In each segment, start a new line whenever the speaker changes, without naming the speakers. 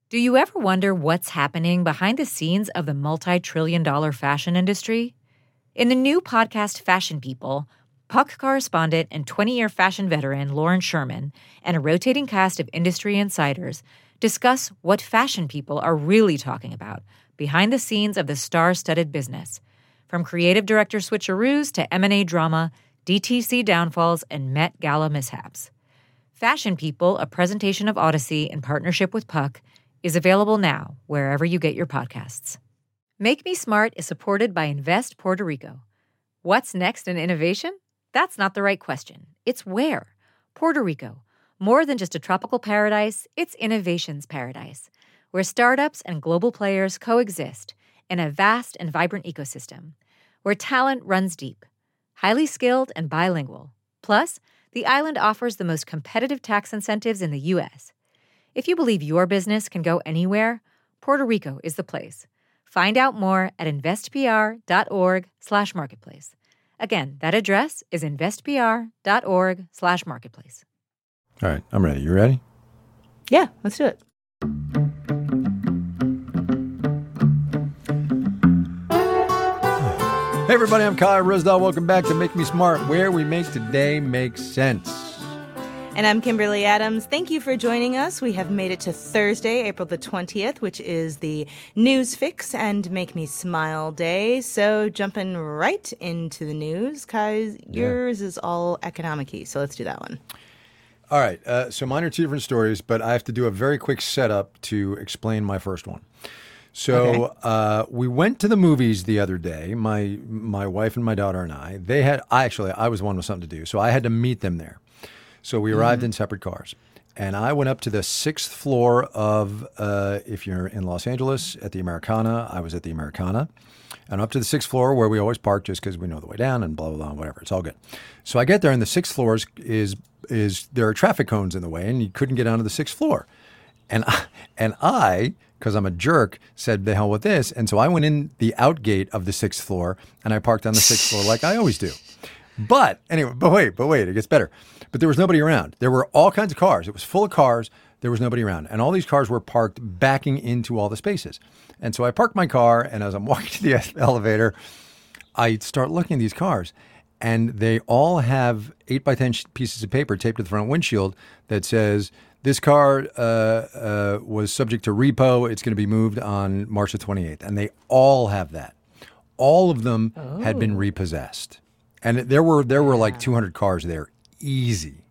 Do you ever wonder what's happening behind the scenes of the multi-trillion-dollar fashion industry? In the new podcast Fashion People, Puck correspondent and 20-year fashion veteran Lauren Sherman and a rotating cast of industry insiders discuss what fashion people are really talking about behind the scenes of the star-studded business, from creative director switcheroos to M&A drama, DTC downfalls, and Met Gala mishaps. Fashion People, a presentation of Odyssey in partnership with Puck, is available now wherever you get your podcasts. Make Me Smart is supported by Invest Puerto Rico. What's next in innovation? That's not the right question. It's where. Puerto Rico. More than just a tropical paradise, it's innovation's paradise, where startups and global players coexist in a vast and vibrant ecosystem, where talent runs deep, highly skilled and bilingual. Plus, the island offers the most competitive tax incentives in the U.S. If you believe your business can go anywhere, Puerto Rico is the place. Find out more at investpr.org/marketplace. Again, that address is investpr.org/marketplace.
All right, I'm ready. You ready?
Yeah, let's do it.
Hey, everybody, I'm Kyle Rosdahl. Welcome back to Make Me Smart, where we make today make sense.
And I'm Kimberly Adams. Thank you for joining us. We have made it to Thursday, April the 20th, which is the News Fix and Make Me Smile Day. So jumping right into the news, Kai, yours is all economic-y, so let's do that one.
All right, so mine are two different stories, but I have to do a very quick setup to explain my first one. So we went to the movies the other day, my wife and my daughter and I. I was the one with something to do, so I had to meet them there. So we arrived in separate cars. And I went up to the 6th floor of, if you're in Los Angeles, at the Americana. I was at the Americana. And up to the 6th floor where we always park just because we know the way down and blah, blah, blah, whatever. It's all good. So I get there and the 6th floor is there are traffic cones in the way and you couldn't get onto the 6th floor. And I, because I'm a jerk, said, the hell with this. And so I went in the out gate of the 6th floor and I parked on the 6th floor like I always do. But anyway, but wait, it gets better. But there was nobody around. There were all kinds of cars. It was full of cars. There was nobody around. And all these cars were parked backing into all the spaces. And so I parked my car, and as I'm walking to the elevator, I start looking at these cars. And they all have 8x10 pieces of paper taped to the front windshield that says, this car was subject to repo. It's going to be moved on March the 28th. And they all have that. All of them had been repossessed. And there were like 200 cars there. Easy.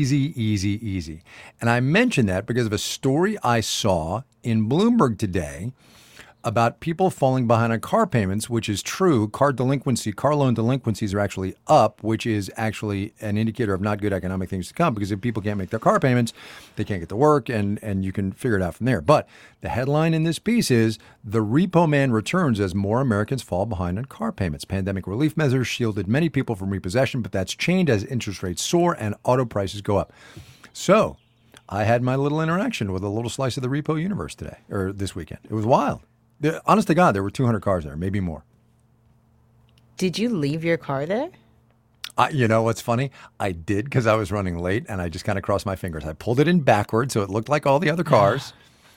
And I mention that because of a story I saw in Bloomberg today about people falling behind on car payments, which is true. Car loan delinquencies are actually up, which is actually an indicator of not good economic things to come, because if people can't make their car payments, they can't get to work, and you can figure it out from there. But the headline in this piece is, the repo man returns as more Americans fall behind on car payments. Pandemic relief measures shielded many people from repossession, but that's changed as interest rates soar and auto prices go up. So I had my little interaction with a little slice of the repo universe today, or this weekend. It was wild. Honest to God, there were 200 cars there, maybe more.
Did you leave your car there?
You know what's funny? I did, because I was running late, and I just kind of crossed my fingers. I pulled it in backwards so it looked like all the other cars,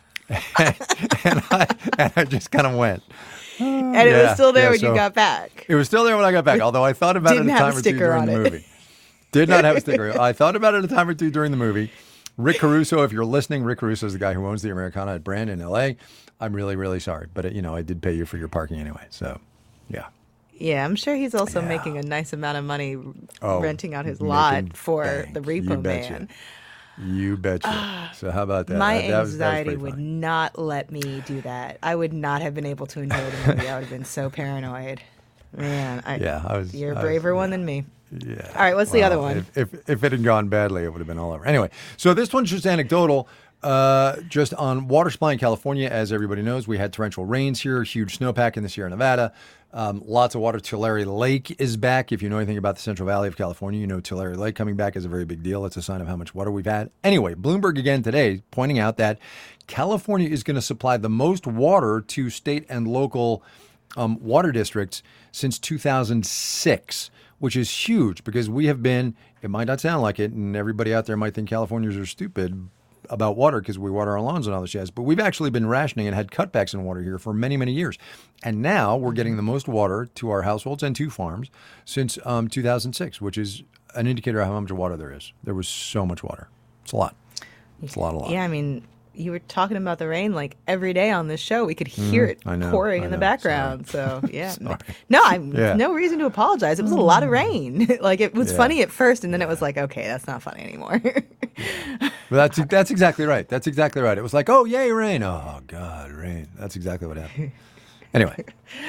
and I just kind of went.
And it was still there when you got back.
It was still there when I got back, although I thought about it a time or two during the movie. Did not have a sticker. I thought about it a time or two during the movie. Rick Caruso, if you're listening, Rick Caruso is the guy who owns the Americana at Brand in L.A. I'm really, really sorry. But, I did pay you for your parking anyway. So, yeah.
Yeah, I'm sure he's also making a nice amount of money renting out his lot for the repo man.
You betcha. So how about that?
My anxiety would not let me do that. I would not have been able to enjoy the movie. I would have been so paranoid. Man, you're a braver one than me.
Yeah.
All right, what's the other one?
If it had gone badly, it would have been all over. Anyway, so this one's just anecdotal. Just on water supply in California, as everybody knows, we had torrential rains here, huge snowpack in the Sierra Nevada. Lots of water. Tulare Lake is back. If you know anything about the Central Valley of California, you know Tulare Lake coming back is a very big deal. It's a sign of how much water we've had. Anyway, Bloomberg again today pointing out that California is going to supply the most water to state and local water districts since 2006, which is huge because we have been, it might not sound like it, and everybody out there might think Californians are stupid, about water because we water our lawns and all this jazz. But we've actually been rationing and had cutbacks in water here for many, many years. And now we're getting the most water to our households and to farms since 2006, which is an indicator of how much water there is. There was so much water. It's a lot. It's a lot.
Yeah, I mean, you were talking about the rain like every day on this show. We could hear it pouring in the background. So, yeah. No reason to apologize. It was a lot of rain. Like, it was funny at first, and then it was like, okay, that's not funny anymore.
But that's exactly right. That's exactly right. It was like, oh, yay, rain. Oh, God, rain. That's exactly what happened. Anyway.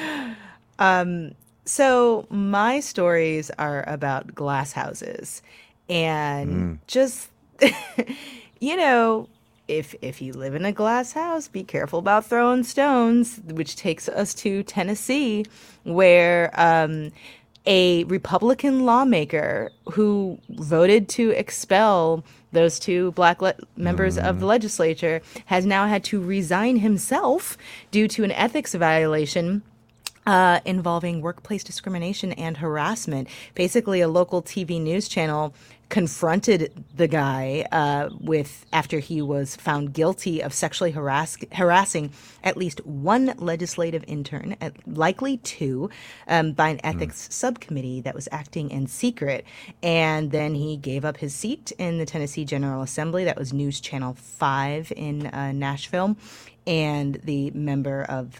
So my stories are about glass houses. And just, you know, if you live in a glass house, be careful about throwing stones, which takes us to Tennessee, where a Republican lawmaker who voted to expel those two black members of the legislature has now had to resign himself due to an ethics violation involving workplace discrimination and harassment. Basically, a local TV news channel confronted the guy after he was found guilty of sexually harassing at least one legislative intern, likely two, by an ethics subcommittee that was acting in secret. And then he gave up his seat in the Tennessee General Assembly. That was News Channel 5 in Nashville. And the member of,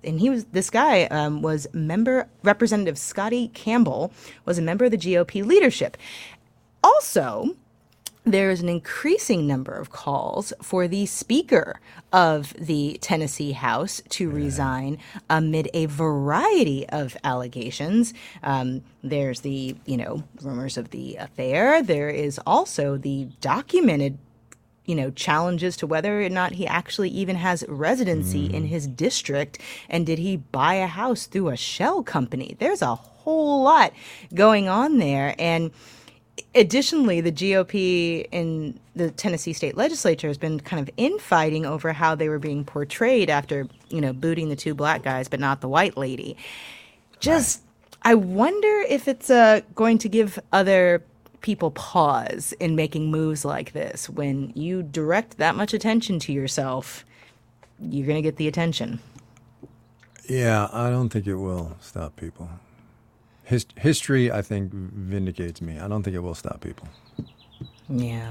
Representative Scotty Campbell was a member of the GOP leadership. Also, there is an increasing number of calls for the Speaker of the Tennessee House to resign amid a variety of allegations. There's the, rumors of the affair. There is also the documented challenges to whether or not he actually even has residency in his district. And did he buy a house through a shell company? There's a whole lot going on there. And additionally, the GOP in the Tennessee state legislature has been kind of infighting over how they were being portrayed after, booting the two black guys, but not the white lady. I wonder if it's going to give other people pause in making moves like this. When you direct that much attention to yourself, you're going to get the attention.
Yeah, I don't think it will stop people. History, I think, vindicates me. I don't think it will stop people.
Yeah.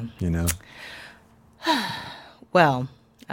Well,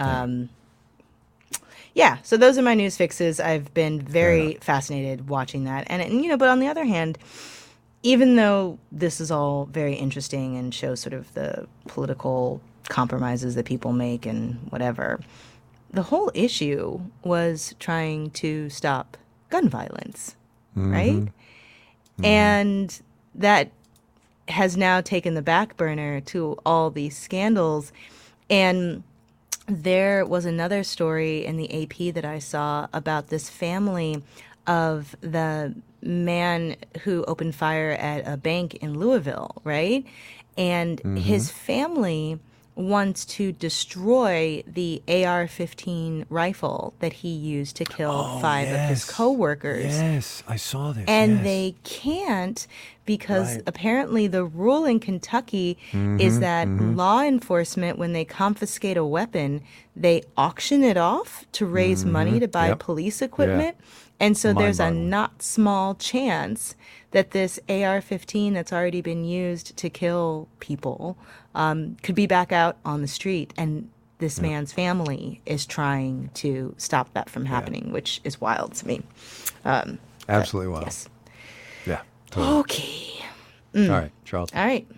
so those are my news fixes. I've been very fascinated watching that. And but on the other hand, even though this is all very interesting and shows sort of the political compromises that people make and whatever, the whole issue was trying to stop gun violence, right? And that has now taken the back burner to all these scandals. And there was another story in the AP that I saw about this family of the man who opened fire at a bank in Louisville, right? And his family wants to destroy the AR-15 rifle that he used to kill five of his coworkers.
Yes, I saw this.
And they can't because apparently the rule in Kentucky is that law enforcement, when they confiscate a weapon, they auction it off to raise money to buy police equipment. Yeah. And so there's a not small chance that this AR-15 that's already been used to kill people could be back out on the street. And this man's family is trying to stop that from happening, which is wild to me.
Absolutely wild.
Yes.
Yeah. Totally.
Okay.
All right, Charles.
All right.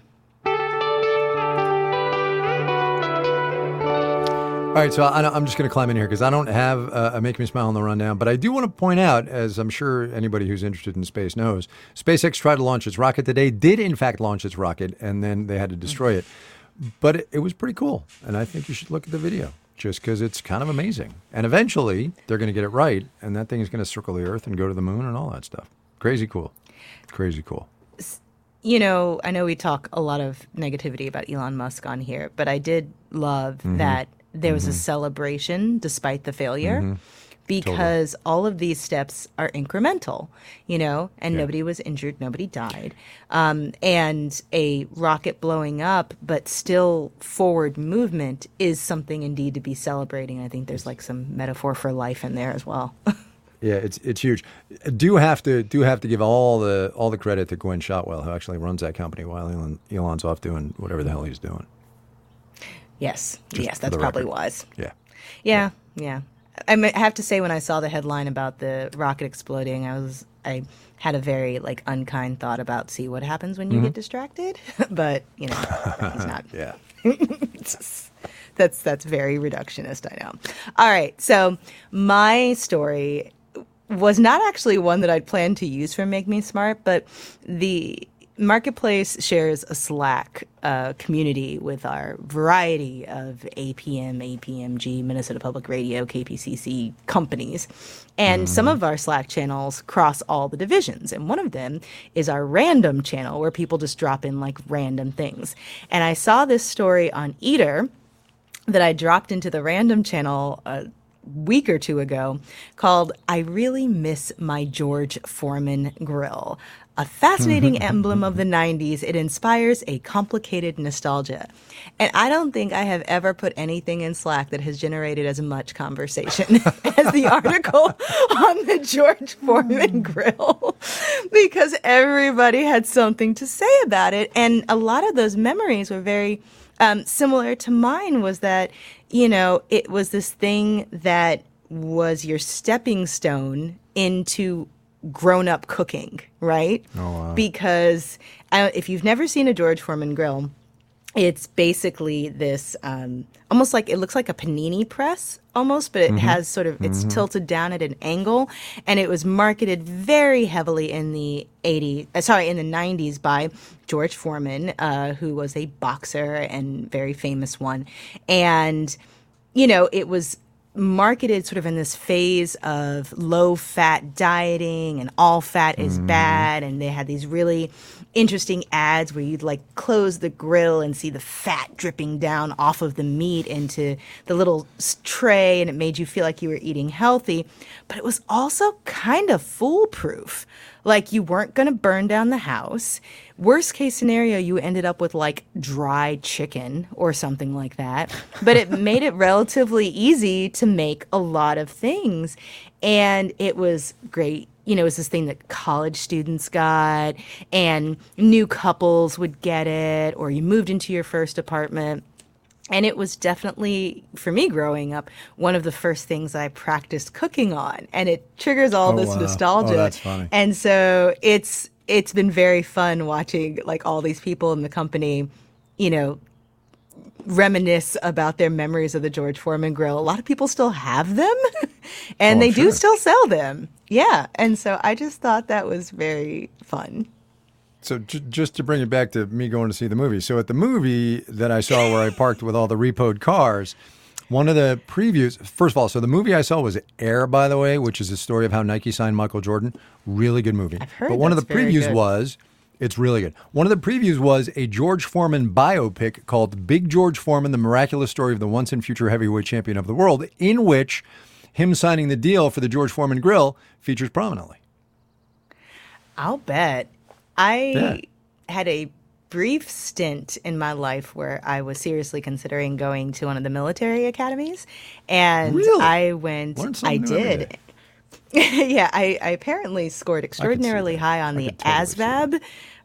All right, so I'm just going to climb in here because I don't have a Make Me Smile on the rundown, but I do want to point out, as I'm sure anybody who's interested in space knows, SpaceX tried to launch its rocket today, did in fact launch its rocket, and then they had to destroy it. But it was pretty cool, and I think you should look at the video just because it's kind of amazing. And eventually, they're going to get it right, and that thing is going to circle the Earth and go to the moon and all that stuff. Crazy cool. Crazy cool.
I know we talk a lot of negativity about Elon Musk on here, but I did love that there was a celebration despite the failure because all of these steps are incremental, and
Yeah.
nobody was injured, nobody died. And a rocket blowing up, but still forward movement is something indeed to be celebrating. I think there's like some metaphor for life in there as well.
Yeah, it's huge. Do have to give all the credit to Gwynne Shotwell, who actually runs that company while Elon's off doing whatever the hell he's doing.
Yes,
Just
yes,
for
that's
the
probably
record.
wise.
Yeah.
Yeah. I have to say, when I saw the headline about the rocket exploding, I had a very like unkind thought about see what happens when you get distracted. But he's not.
Yeah.
That's very reductionist, I know. All right, so my story was not actually one that I'd planned to use for Make Me Smart, but the Marketplace shares a Slack community with our variety of APM, APMG, Minnesota Public Radio, KPCC companies. And some of our Slack channels cross all the divisions. And one of them is our random channel, where people just drop in like random things. And I saw this story on Eater that I dropped into the random channel a week or two ago called I Really Miss My George Foreman Grill. A fascinating emblem of the 90s. It inspires a complicated nostalgia. And I don't think I have ever put anything in Slack that has generated as much conversation as the article on the George Foreman Grill, because everybody had something to say about it. And a lot of those memories were very similar to mine. Was that, it was this thing that was your stepping stone into grown-up cooking, right?
Oh, wow.
Because if you've never seen a George Foreman grill, it's basically this almost like, it looks like a panini press almost, but it has sort of, it's tilted down at an angle, and it was marketed very heavily in the 90s by George Foreman, who was a boxer and very famous one. And, it was marketed sort of in this phase of low-fat dieting, and all fat is bad, and they had these really interesting ads where you'd like close the grill and see the fat dripping down off of the meat into the little tray, and it made you feel like you were eating healthy. But it was also kind of foolproof. Like, you weren't going to burn down the house. Worst case scenario, you ended up with like dry chicken or something like that. But it made it relatively easy to make a lot of things. And it was great. It was this thing that college students got, and new couples would get it, or you moved into your first apartment. And it was definitely, for me growing up, one of the first things I practiced cooking on. And it triggers all this nostalgia.
Oh, that's funny.
And so it's been very fun watching like all these people in the company, reminisce about their memories of the George Foreman grill. A lot of people still have them, and they do still sell them. Yeah. And so I just thought that was very fun.
So just to bring it back to me going to see the movie. So at the movie that I saw where I parked with all the repoed cars, one of the previews, first of all, so the movie I saw was Air, by the way, which is a story of how Nike signed Michael Jordan. Really good movie.
I've heard
But one of the
that's very
previews
good.
was, it's really good. One of the previews was a George Foreman biopic called Big George Foreman, The Miraculous Story of the Once and Future Heavyweight Champion of the World, in which him signing the deal for the George Foreman Grill features prominently.
I'll bet. I had a brief stint in my life where I was seriously considering going to one of the military academies. And
Really?
I went,
Learn
I
something new every
did.
day.
Yeah, I apparently scored extraordinarily
that.
high on
I
the
could totally see
ASVAB.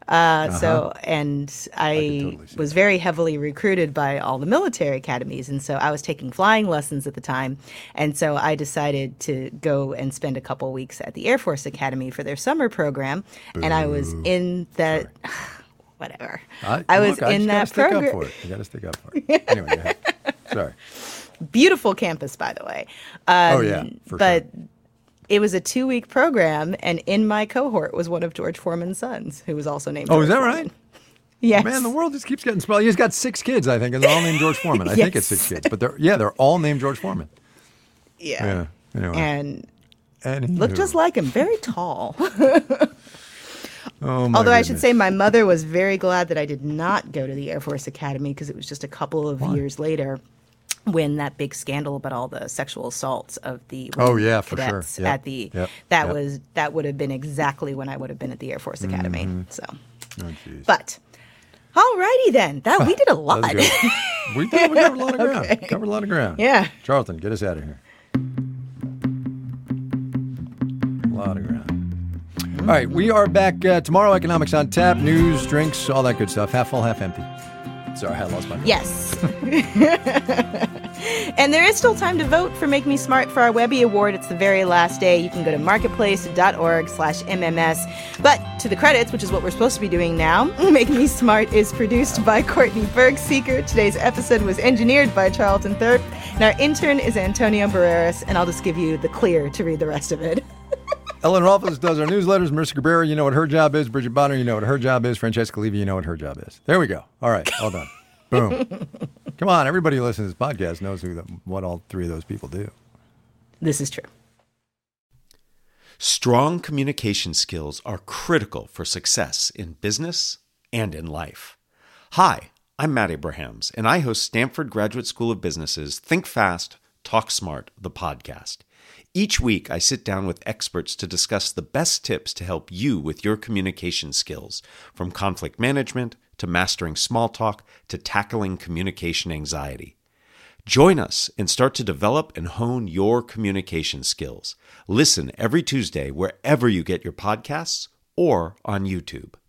And I
totally see
was
that.
very heavily recruited by all the military academies. And so I was taking flying lessons at the time. And so I decided to go and spend a couple weeks at the Air Force Academy for their summer program. And I was in that, whatever. I was in that program.
You got to stick up for it. Anyway, go ahead. Sorry.
Beautiful campus, by the way.
Oh, yeah, for
but
sure.
it was a 2-week program, and in my cohort was one of George Foreman's sons, who was also named
Oh,
George
is that
Foreman.
right?
Yes.
Man, the world just keeps getting smaller. He's got 6 kids, I think, and they're all named George Foreman. I think it's 6
Yes.
kids, but they're all named George Foreman.
Yeah.
Yeah. Anyway.
And
Anywho.
looked just like him, very tall.
Oh, my
Although I should
goodness.
say my mother was very glad that I did not go to the Air Force Academy, because it was just a couple of years later when that big scandal about all the sexual assaults of the
Oh yeah, for sure.
cadets at the that would have been exactly when I would have been at the Air Force Academy. So, but alrighty then, we did a lot.
That was good. We covered a lot of ground.
Okay.
Covered a lot of ground.
Yeah.
Charlton, get us out of here. A lot of ground. All right, we are back tomorrow. Economics on Tap, news, drinks, all that good stuff. Half full, half empty. Sorry, I lost my voice.
Yes. And there is still time to vote for Make Me Smart for our Webby Award. It's the very last day. You can go to marketplace.org/MMS. But to the credits, which is what we're supposed to be doing now, Make Me Smart is produced by Courtney Bergseeker. Today's episode was engineered by Charlton Thurp. And our intern is Antonio Barreras. And I'll just give you the clear to read the rest of it.
Ellen Rolfes does our newsletters. Marissa Cabrera, you know what her job is. Bridget Bonner, you know what her job is. Francesca Levy, you know what her job is. There we go. All right, all done. Boom. Come on, everybody who listens to this podcast knows what all three of those people do.
This is true.
Strong communication skills are critical for success in business and in life. Hi, I'm Matt Abrahams, and I host Stanford Graduate School of Business's Think Fast, Talk Smart, the podcast. Each week, I sit down with experts to discuss the best tips to help you with your communication skills, from conflict management to mastering small talk to tackling communication anxiety. Join us and start to develop and hone your communication skills. Listen every Tuesday wherever you get your podcasts or on YouTube.